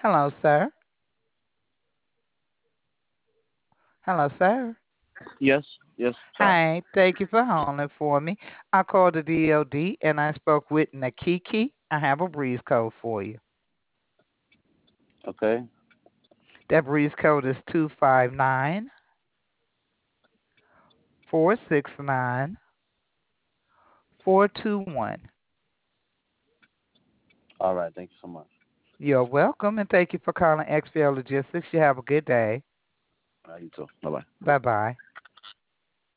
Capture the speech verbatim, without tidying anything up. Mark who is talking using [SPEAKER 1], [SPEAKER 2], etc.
[SPEAKER 1] Hello, sir. Hello, sir.
[SPEAKER 2] Yes, yes, sir.
[SPEAKER 1] Hi, thank you for holding for me. I called the D O D and I spoke with Nakiki. I have a breeze code for you.
[SPEAKER 2] Okay.
[SPEAKER 1] That breeze code is two five nine four six nine four two one.
[SPEAKER 2] All right. Thank you so much.
[SPEAKER 1] You're welcome and thank you for calling X P L Logistics. You have a good day.
[SPEAKER 2] Uh, you too. Bye bye.
[SPEAKER 1] Bye bye.